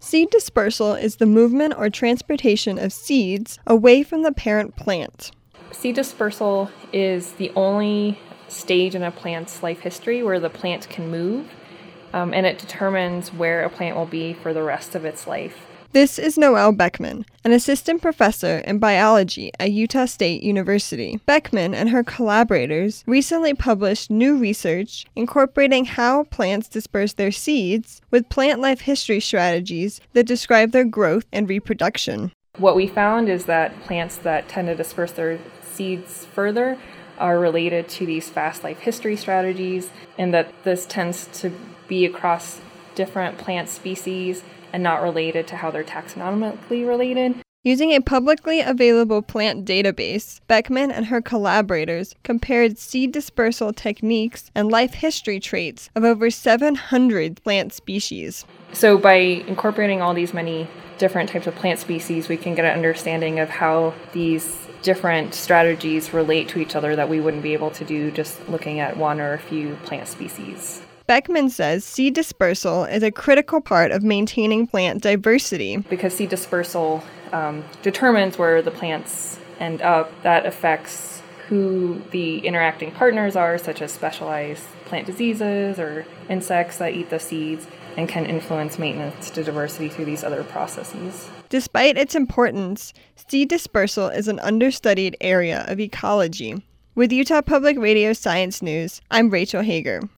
Seed dispersal is the movement or transportation of seeds away from the parent plant. Seed dispersal is the only stage in a plant's life history where the plant can move, and it determines where a plant will be for the rest of its life. This is Noelle Beckman, an assistant professor in biology at Utah State University. Beckman and her collaborators recently published new research incorporating how plants disperse their seeds with plant life history strategies that describe their growth and reproduction. What we found is that plants that tend to disperse their seeds further are related to these fast life history strategies, and that this tends to be across different plant species and not related to how they're taxonomically related. Using a publicly available plant database, Beckman and her collaborators compared seed dispersal techniques and life history traits of over 700 plant species. So by incorporating all these many different types of plant species, we can get an understanding of how these different strategies relate to each other that we wouldn't be able to do just looking at one or a few plant species. Beckman says seed dispersal is a critical part of maintaining plant diversity. Because seed dispersal determines where the plants end up, that affects who the interacting partners are, such as specialized plant diseases or insects that eat the seeds, and can influence maintenance to diversity through these other processes. Despite its importance, seed dispersal is an understudied area of ecology. With Utah Public Radio Science News, I'm Rachel Hager.